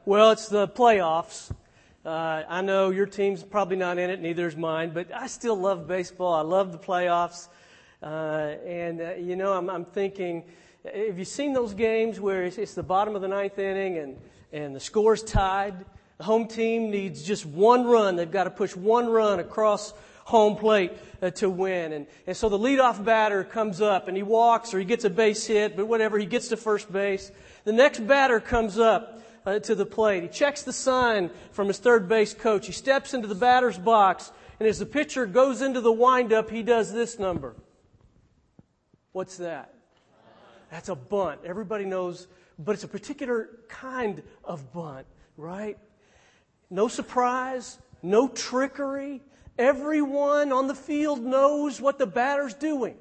Well, it's the playoffs. I know your team's probably not in it, neither is mine, but I still love baseball. I love the playoffs. I'm thinking, have you seen those games where it's the bottom of the ninth inning and the score's tied? The home team needs just one run. They've got to push one run across home plate to win. And so the leadoff batter comes up and he walks or he gets a base hit, but whatever, he gets to first base. The next batter comes up to the plate. He checks the sign from his third base coach. He steps into the batter's box, and as the pitcher goes into the windup, he does this number. What's that? That's a bunt. Everybody knows, but it's a particular kind of bunt, right? No surprise, no trickery. Everyone on the field knows what the batter's doing.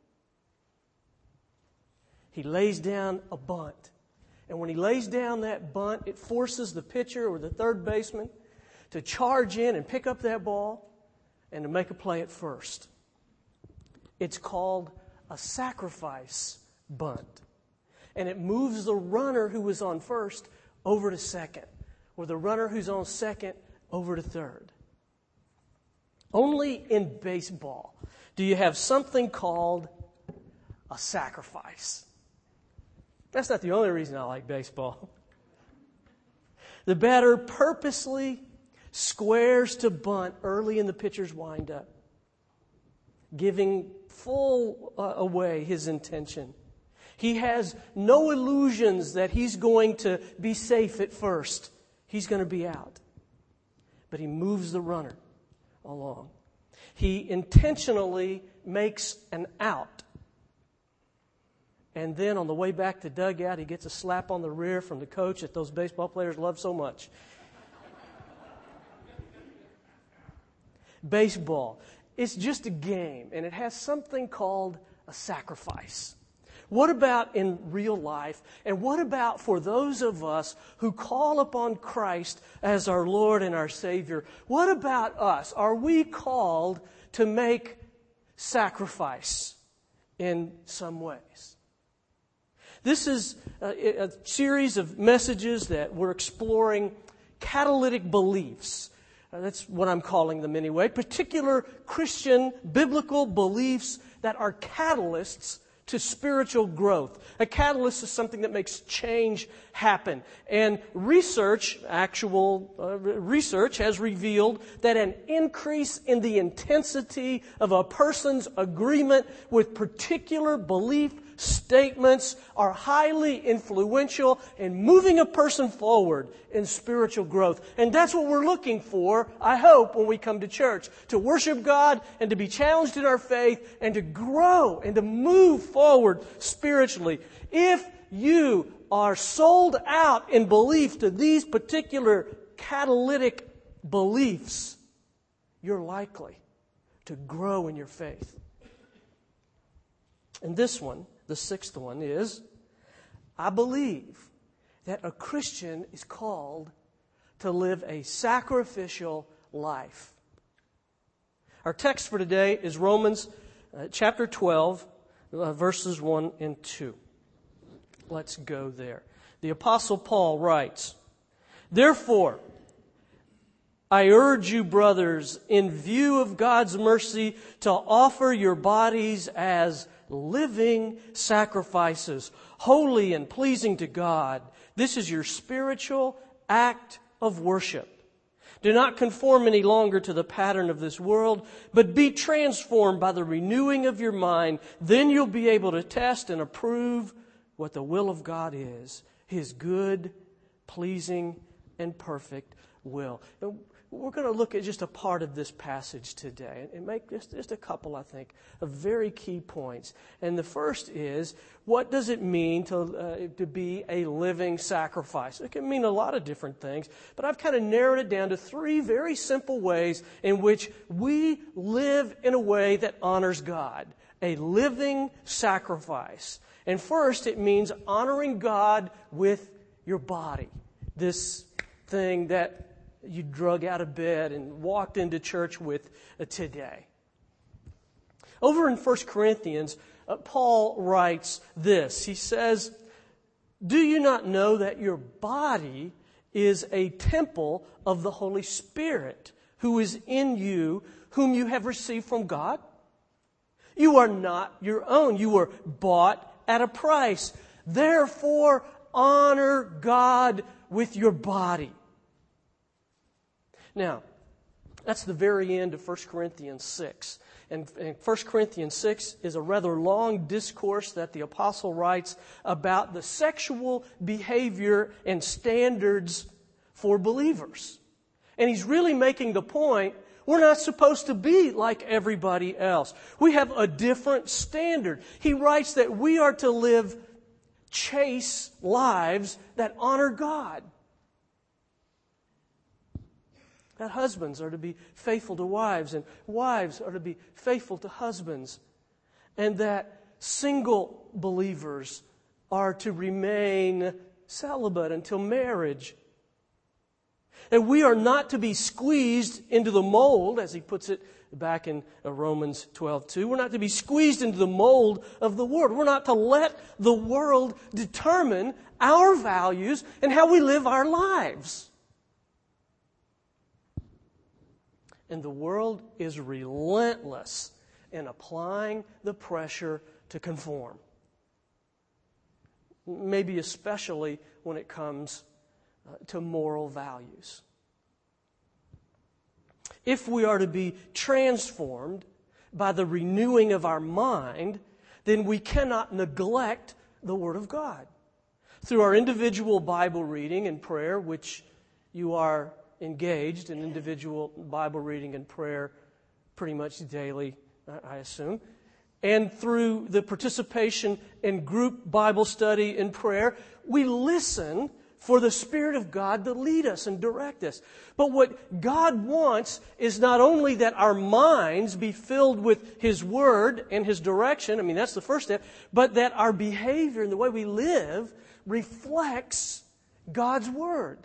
He lays down a bunt. And when he lays down that bunt, it forces the pitcher or the third baseman to charge in and pick up that ball and to make a play at first. It's called a sacrifice bunt. And it moves the runner who was on first over to second, or the runner who's on second over to third. Only in baseball do you have something called a sacrifice. That's not the only reason I like baseball. The batter purposely squares to bunt early in the pitcher's windup, giving full away his intention. He has no illusions that he's going to be safe at first. He's going to be out. But he moves the runner along. He intentionally makes an out. And then on the way back to dugout, he gets a slap on the rear from the coach that those baseball players love so much. Baseball, it's just a game, and it has something called a sacrifice. What about in real life? And what about for those of us who call upon Christ as our Lord and our Savior? What about us? Are we called to make sacrifice in some ways? This is a series of messages that we're exploring catalytic beliefs. That's what I'm calling them anyway. Particular Christian biblical beliefs that are catalysts to spiritual growth. A catalyst is something that makes change happen. And research has revealed that an increase in the intensity of a person's agreement with particular belief statements are highly influential in moving a person forward in spiritual growth. And that's what we're looking for, I hope, when we come to church. To worship God and to be challenged in our faith and to grow and to move forward spiritually. If you are sold out in belief to these particular catalytic beliefs, you're likely to grow in your faith. And this one, the sixth one, is I believe that a Christian is called to live a sacrificial life. Our text for today is Romans chapter 12, verses 1 and 2. Let's go there. The Apostle Paul writes, "Therefore, I urge you, brothers, in view of God's mercy, to offer your bodies as living sacrifices, holy and pleasing to God. This is your spiritual act of worship. Do not conform any longer to the pattern of this world, but be transformed by the renewing of your mind. Then you'll be able to test and approve what the will of God is, His good, pleasing, and perfect will." We're going to look at just a part of this passage today and make just a couple, I think, of very key points. And the first is, what does it mean to be a living sacrifice? It can mean a lot of different things, but I've kind of narrowed it down to three very simple ways in which we live in a way that honors God. A living sacrifice. And first, it means honoring God with your body. This thing that you drug out of bed and walked into church with today. Over in 1 Corinthians, Paul writes this. He says, "Do you not know that your body is a temple of the Holy Spirit who is in you, whom you have received from God. You are not your own. You were bought at a price. Therefore, honor God with your body. Now, that's the very end of 1 Corinthians 6. And 1 Corinthians 6 is a rather long discourse that the apostle writes about the sexual behavior and standards for believers. And he's really making the point, we're not supposed to be like everybody else. We have a different standard. He writes that we are to live chaste lives that honor God. That husbands are to be faithful to wives, and wives are to be faithful to husbands. And that single believers are to remain celibate until marriage. And we are not to be squeezed into the mold, as he puts it back in Romans 12:2. We're not to be squeezed into the mold of the world. We're not to let the world determine our values and how we live our lives. And the world is relentless in applying the pressure to conform. Maybe especially when it comes to moral values. If we are to be transformed by the renewing of our mind, then we cannot neglect the Word of God. Through our individual Bible reading and prayer, which you are engaged in individual Bible reading and prayer pretty much daily, I assume, and through the participation in group Bible study and prayer, we listen for the Spirit of God to lead us and direct us. But what God wants is not only that our minds be filled with His Word and His direction, I mean, that's the first step, but that our behavior and the way we live reflects God's Word.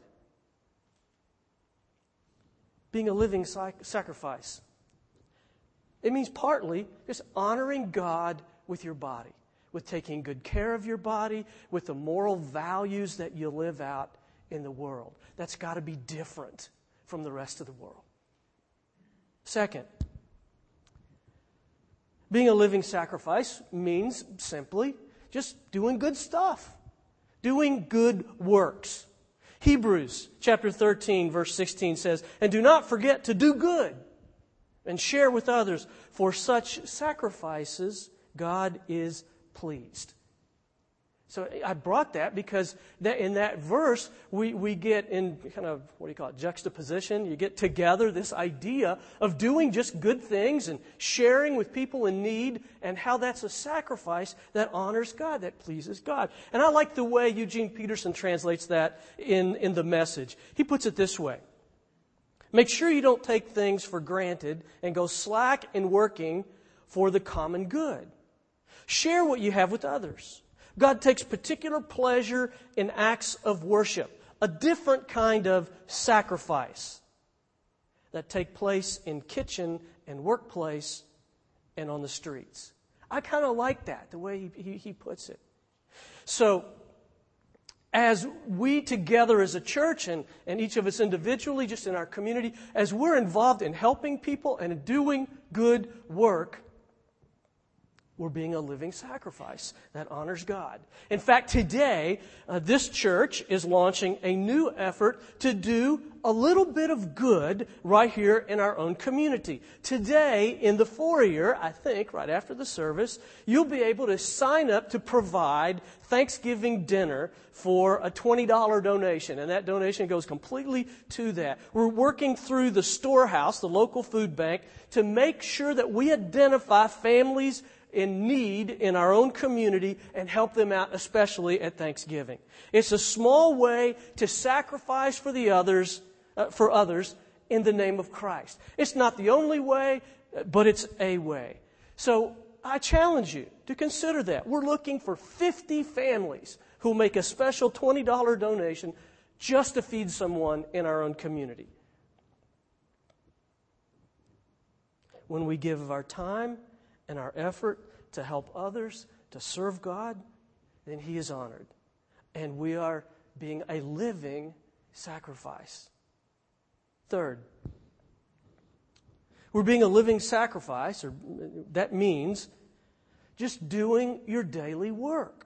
Being a living sacrifice. It means partly just honoring God with your body, with taking good care of your body, with the moral values that you live out in the world. That's got to be different from the rest of the world. Second, being a living sacrifice means simply just doing good stuff, doing good works. Hebrews chapter 13, verse 16 says, "And do not forget to do good and share with others, for such sacrifices God is pleased." So I brought that because in that verse, we get in kind of, juxtaposition. You get together this idea of doing just good things and sharing with people in need, and how that's a sacrifice that honors God, that pleases God. And I like the way Eugene Peterson translates that in the Message. He puts it this way: make sure you don't take things for granted and go slack in working for the common good. Share what you have with others. God takes particular pleasure in acts of worship, a different kind of sacrifice that take place in kitchen and workplace and on the streets. I kind of like that, the way he puts it. So, as we together as a church and each of us individually, just in our community, as we're involved in helping people and doing good work, we're being a living sacrifice that honors God. In fact, today, this church is launching a new effort to do a little bit of good right here in our own community. Today, in the foyer, I think, right after the service, you'll be able to sign up to provide Thanksgiving dinner for a $20 donation, and that donation goes completely to that. We're working through the storehouse, the local food bank, to make sure that we identify families in need in our own community and help them out, especially at Thanksgiving. It's a small way to sacrifice for others in the name of Christ. It's not the only way, but it's a way. So I challenge you to consider that. We're looking for 50 families who will make a special $20 donation just to feed someone in our own community. When we give of our time and our effort to help others, to serve God, then He is honored. And we are being a living sacrifice. Third, we're being a living sacrifice, or that means just doing your daily work.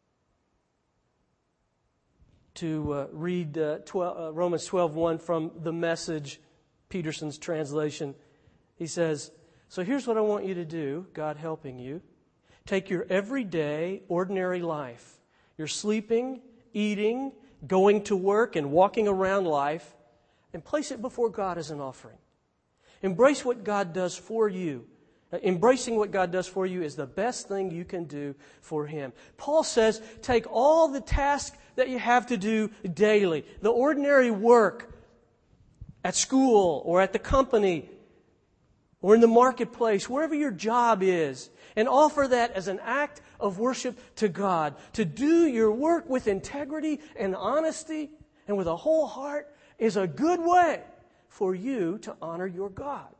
To read Romans 12:1 from the Message, Peterson's translation, he says, "So here's what I want you to do, God helping you. Take your everyday, ordinary life, your sleeping, eating, going to work, and walking around life, and place it before God as an offering. Embrace what God does for you. Embracing what God does for you is the best thing you can do for Him." Paul says, take all the tasks that you have to do daily, the ordinary work at school or at the company or in the marketplace, wherever your job is, and offer that as an act of worship to God. To do your work with integrity and honesty and with a whole heart is a good way for you to honor your God.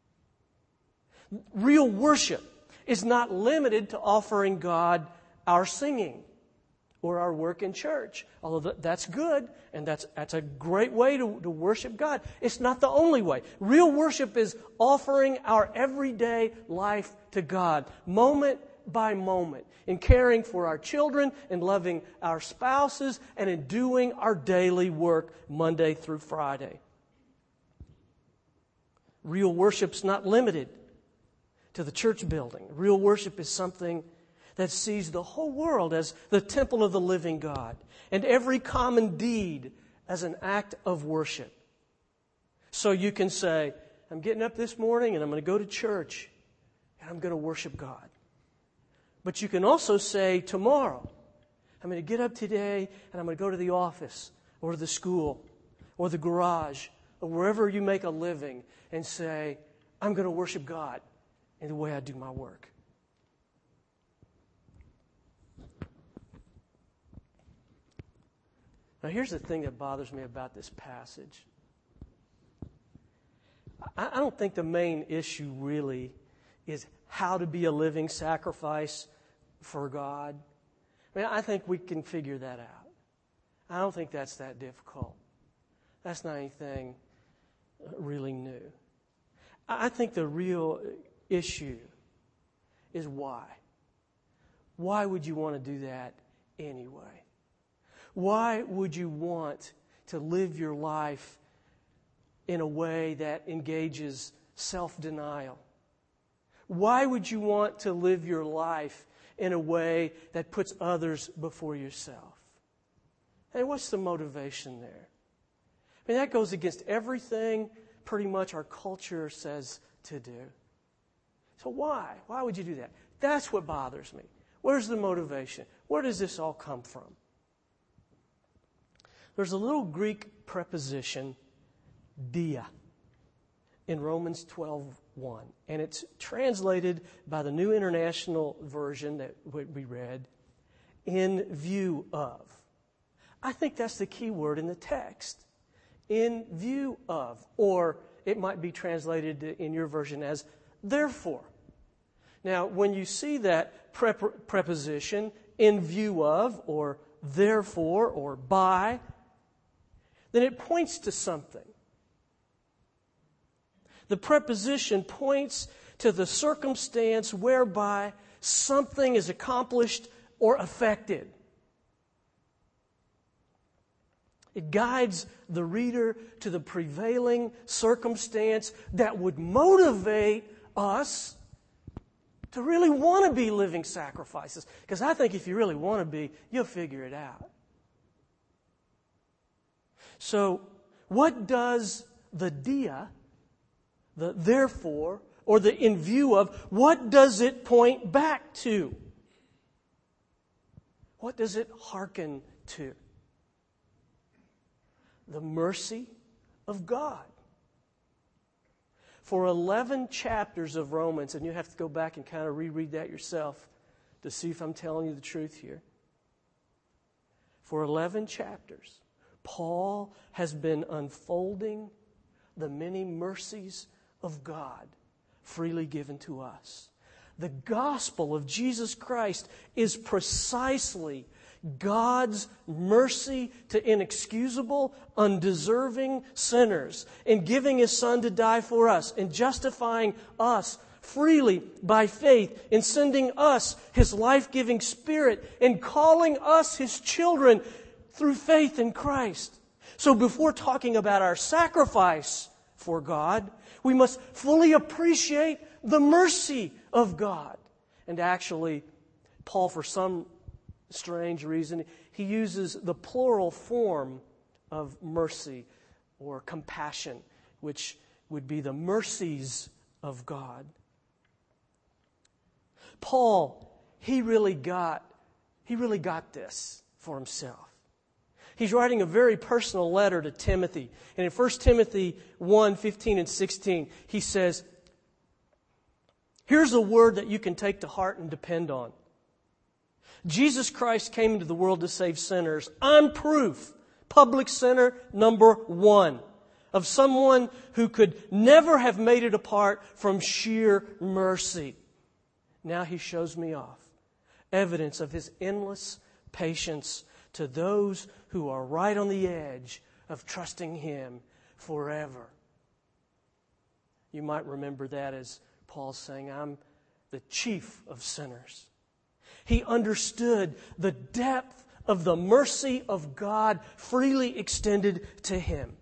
Real worship is not limited to offering God our singing or our work in church. Although that's good, and that's a great way to worship God. It's not the only way. Real worship is offering our everyday life to God, moment by moment, in caring for our children, in loving our spouses, and in doing our daily work Monday through Friday. Real worship's not limited to the church building. Real worship is something that sees the whole world as the temple of the living God, and every common deed as an act of worship. So you can say, I'm getting up this morning and I'm going to go to church and I'm going to worship God. But you can also say tomorrow, I'm going to get up today and I'm going to go to the office or the school or the garage or wherever you make a living and say, I'm going to worship God in the way I do my work. Now, here's the thing that bothers me about this passage. I don't think the main issue really is how to be a living sacrifice for God. I mean, I think we can figure that out. I don't think that's that difficult. That's not anything really new. I think the real issue is why. Why would you want to do that anyway? Why would you want to live your life in a way that engages self-denial? Why would you want to live your life in a way that puts others before yourself? Hey, what's the motivation there? I mean, that goes against everything pretty much our culture says to do. So why? Why would you do that? That's what bothers me. Where's the motivation? Where does this all come from? There's a little Greek preposition, dia, in Romans 12:1, and it's translated by the New International Version that we read, in view of. I think that's the key word in the text, in view of, or it might be translated in your version as therefore. Now, when you see that preposition, in view of, or therefore, or by, then it points to something. The preposition points to the circumstance whereby something is accomplished or affected. It guides the reader to the prevailing circumstance that would motivate us to really want to be living sacrifices. Because I think if you really want to be, you'll figure it out. So, what does the dia, the therefore, or the in view of, what does it point back to? What does it hearken to? The mercy of God. For 11 chapters of Romans, and you have to go back and kind of reread that yourself to see if I'm telling you the truth here. For 11 chapters, Paul has been unfolding the many mercies of God freely given to us. The gospel of Jesus Christ is precisely God's mercy to inexcusable, undeserving sinners in giving His Son to die for us, in justifying us freely by faith, in sending us His life-giving Spirit, in calling us His children through faith in Christ. So before talking about our sacrifice for God, we must fully appreciate the mercy of God. And actually, Paul, for some strange reason, he uses the plural form of mercy or compassion, which would be the mercies of God. Paul, he really got this for himself. He's writing a very personal letter to Timothy. And in 1 Timothy 1:15 and 16, he says, here's a word that you can take to heart and depend on. Jesus Christ came into the world to save sinners. I'm proof, public sinner number 1, of someone who could never have made it apart from sheer mercy. Now He shows me off. Evidence of His endless patience to those who are right on the edge of trusting Him forever. You might remember that as Paul saying, I'm the chief of sinners. He understood the depth of the mercy of God freely extended to him.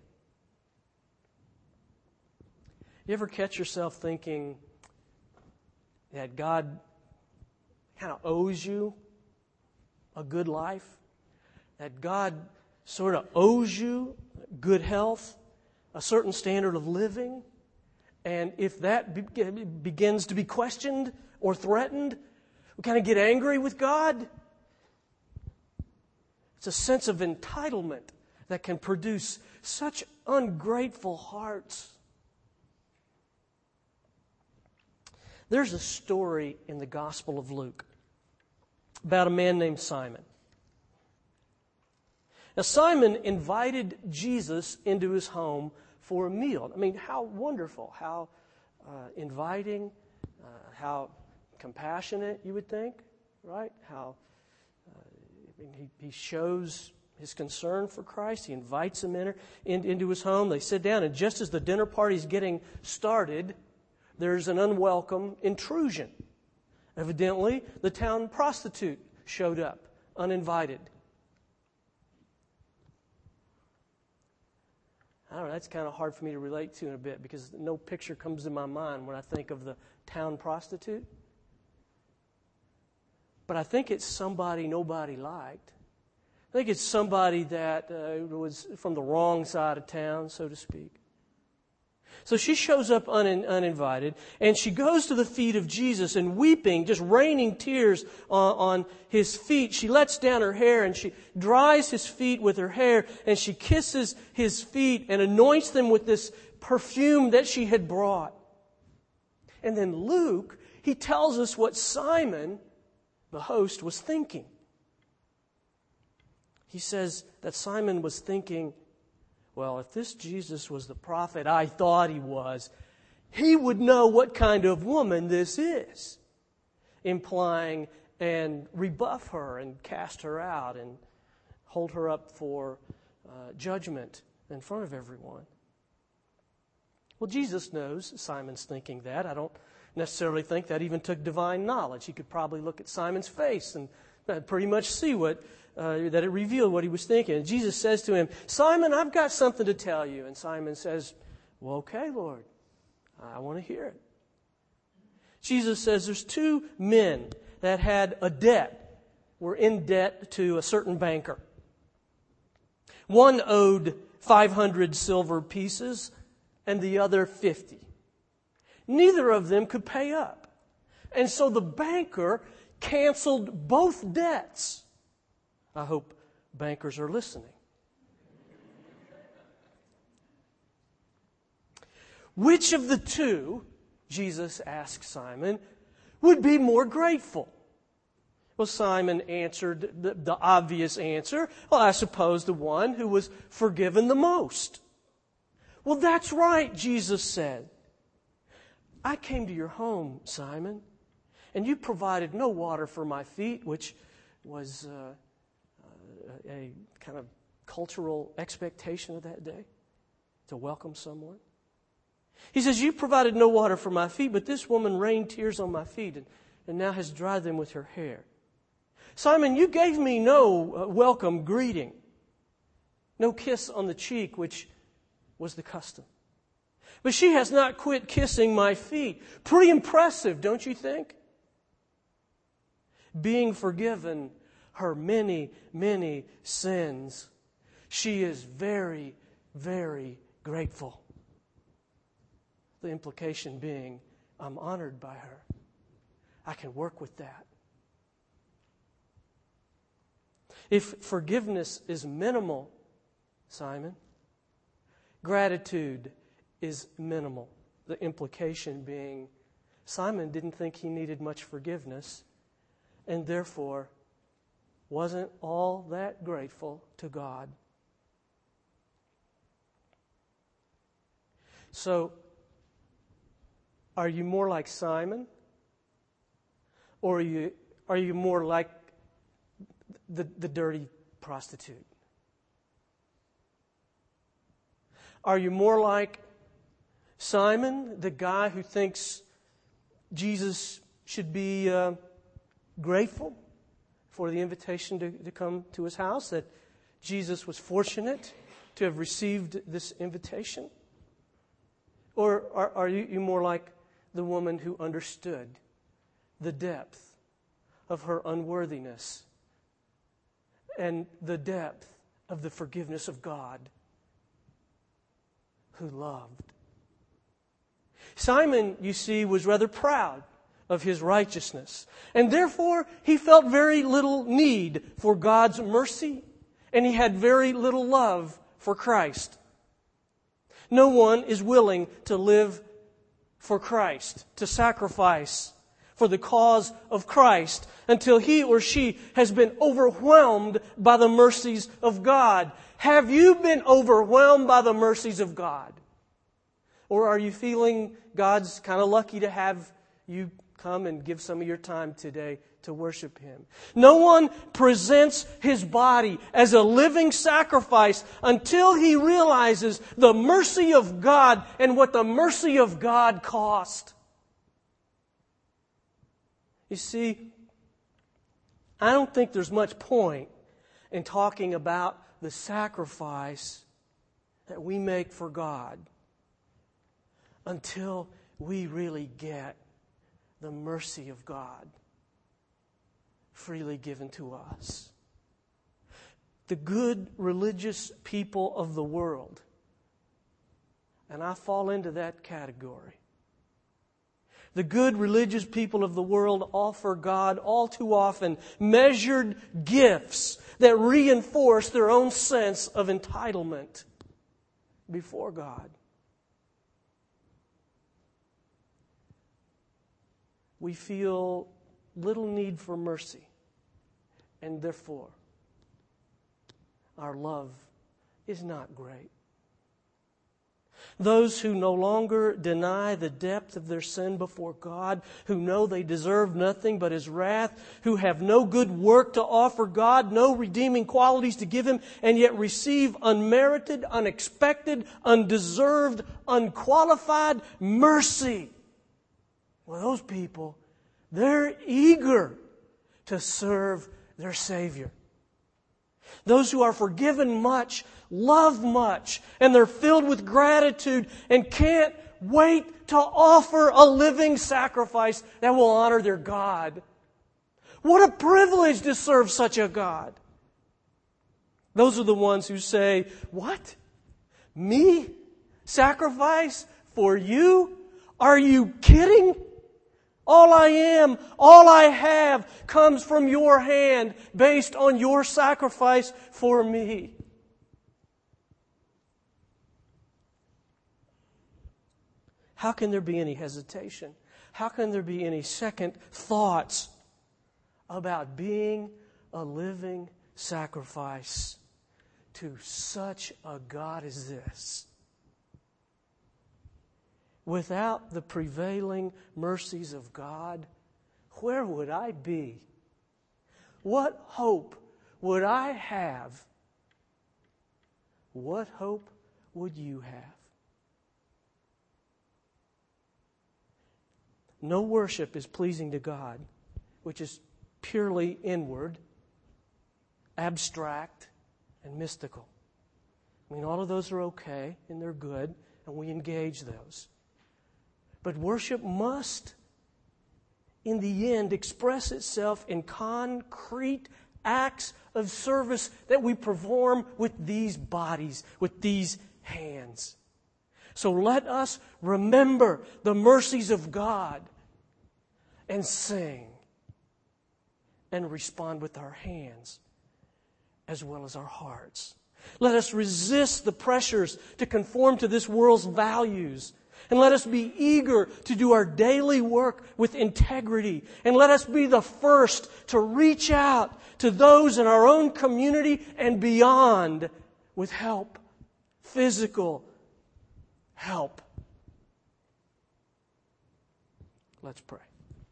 You ever catch yourself thinking that God kind of owes you a good life? That God sort of owes you good health, a certain standard of living? And if that begins to be questioned or threatened, we kind of get angry with God. It's a sense of entitlement that can produce such ungrateful hearts. There's a story in the Gospel of Luke about a man named Simon. Now, Simon invited Jesus into his home for a meal. I mean, how wonderful, how inviting, how compassionate, you would think, right? How he shows his concern for Christ. He invites him into his home. They sit down, and just as the dinner party's getting started, there's an unwelcome intrusion. Evidently, the town prostitute showed up, uninvited. I don't know, that's kind of hard for me to relate to in a bit because no picture comes to my mind when I think of the town prostitute. But I think it's somebody nobody liked. I think it's somebody that was from the wrong side of town, so to speak. So she shows up uninvited, and she goes to the feet of Jesus and weeping, just raining tears on his feet. She lets down her hair and she dries his feet with her hair, and she kisses his feet and anoints them with this perfume that she had brought. And then Luke, he tells us what Simon, the host, was thinking. He says that Simon was thinking, well, if this Jesus was the prophet I thought he was, he would know what kind of woman this is. Implying and rebuff her and cast her out and hold her up for judgment in front of everyone. Well, Jesus knows Simon's thinking that. I don't necessarily think that even took divine knowledge. He could probably look at Simon's face and pretty much see that it revealed what he was thinking. And Jesus says to him, Simon, I've got something to tell you. And Simon says, well, okay, Lord, I want to hear it. Jesus says there's two men that had a debt, were in debt to a certain banker. One owed 500 silver pieces and the other 50. Neither of them could pay up. And so the banker canceled both debts. I hope bankers are listening. Which of the two, Jesus asked Simon, would be more grateful? Well, Simon answered the obvious answer. Well, I suppose the one who was forgiven the most. Well, that's right, Jesus said. I came to your home, Simon, and you provided no water for my feet, which was a kind of cultural expectation of that day to welcome someone. He says, you provided no water for my feet, but this woman rained tears on my feet and now has dried them with her hair. Simon, you gave me no welcome greeting, no kiss on the cheek, which was the custom. But she has not quit kissing my feet. Pretty impressive, don't you think? Being forgiven her many, many sins, she is very, very grateful. The implication being, I'm honored by her. I can work with that. If forgiveness is minimal, Simon, gratitude is minimal. The implication being, Simon didn't think he needed much forgiveness and therefore wasn't all that grateful to God. So, are you more like Simon? Or are you more like the dirty prostitute? Are you more like Simon, the guy who thinks Jesus should be grateful for the invitation to come to his house, that Jesus was fortunate to have received this invitation? Or are you more like the woman who understood the depth of her unworthiness and the depth of the forgiveness of God who loved? Simon, you see, was rather proud of his righteousness, and therefore he felt very little need for God's mercy, and he had very little love for Christ. No one is willing to live for Christ, to sacrifice for the cause of Christ, until he or she has been overwhelmed by the mercies of God. Have you been overwhelmed by the mercies of God? Or are you feeling God's kind of lucky to have you come and give some of your time today to worship Him? No one presents his body as a living sacrifice until he realizes the mercy of God and what the mercy of God cost. You see, I don't think there's much point in talking about the sacrifice that we make for God until we really get the mercy of God freely given to us. The good religious people of the world, and I fall into that category. The good religious people of the world offer God all too often measured gifts that reinforce their own sense of entitlement before God. We feel little need for mercy, and therefore our love is not great. Those who no longer deny the depth of their sin before God, who know they deserve nothing but His wrath, who have no good work to offer God, no redeeming qualities to give Him, and yet receive unmerited, unexpected, undeserved, unqualified mercy. Well, those people, they're eager to serve their Savior. Those who are forgiven much, love much, and they're filled with gratitude and can't wait to offer a living sacrifice that will honor their God. What a privilege to serve such a God. Those are the ones who say, "What? Me? Sacrifice for you? Are you kidding? All I am, all I have comes from your hand based on your sacrifice for me." How can there be any hesitation? How can there be any second thoughts about being a living sacrifice to such a God as this? Without the prevailing mercies of God, where would I be? What hope would I have? What hope would you have? No worship is pleasing to God, which is purely inward, abstract, and mystical. I mean, all of those are okay, and they're good, and we engage those. But worship must, in the end, express itself in concrete acts of service that we perform with these bodies, with these hands. So let us remember the mercies of God and sing and respond with our hands as well as our hearts. Let us resist the pressures to conform to this world's values. And let us be eager to do our daily work with integrity. And let us be the first to reach out to those in our own community and beyond with help, physical help. Let's pray.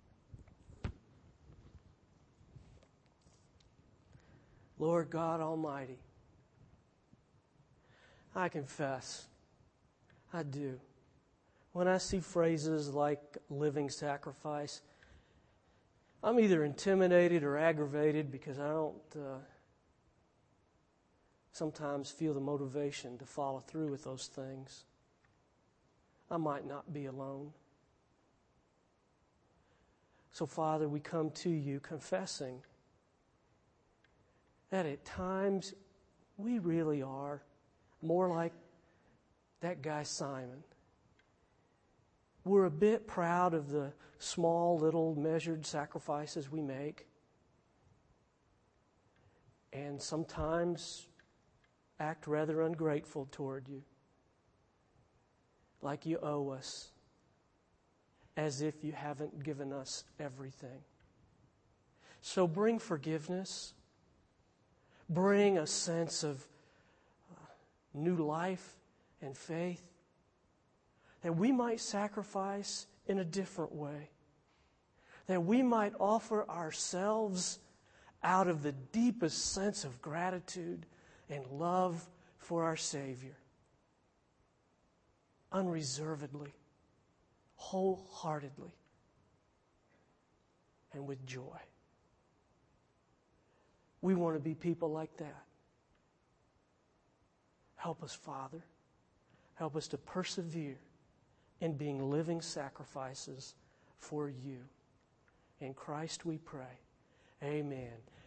Lord God Almighty, I confess, I do. When I see phrases like living sacrifice, I'm either intimidated or aggravated because I don't sometimes feel the motivation to follow through with those things. I might not be alone. So, Father, we come to you confessing that at times we really are more like that guy Simon. We're a bit proud of the small, little, measured sacrifices we make. And sometimes act rather ungrateful toward you. Like you owe us. As if you haven't given us everything. So bring forgiveness. Bring a sense of new life and faith. That we might sacrifice in a different way. That we might offer ourselves out of the deepest sense of gratitude and love for our Savior. Unreservedly, wholeheartedly, and with joy. We want to be people like that. Help us, Father. Help us to persevere in being living sacrifices for you. In Christ we pray. Amen.